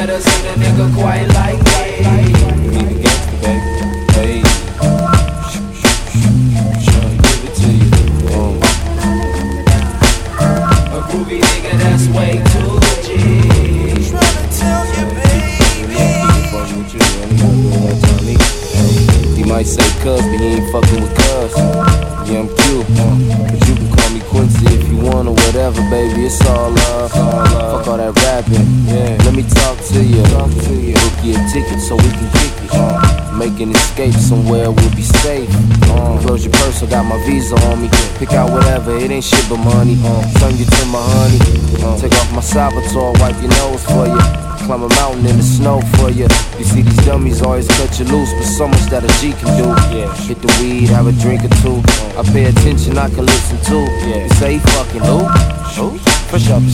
never seen a nigga quite like me. Keep it gangsta, baby. Hey. Give it to you. A groovy nigga that's way too G. Tryna tell you, baby. He might say cuz, but he ain't fucking with cuz. Yeah, I'm cute, but you can call me Quincy if you want or whatever, baby. It's all love. Fuck all that rapping. Yeah. Let me talk to you. Book you a ticket so we can kick it. Make an escape somewhere we'll be safe. Close your purse, I got my visa on me. Pick out whatever, it ain't shit but money. Turn you to my honey. Take off my Salvatore, wipe your nose for you. Climb a mountain in the snow for you. You see these dummies always cut you loose, but so much that a G can do. Yeah. Hit the weed, have a drink or two. I pay attention, I can listen too. Yeah. You say he fucking who? Fresh up his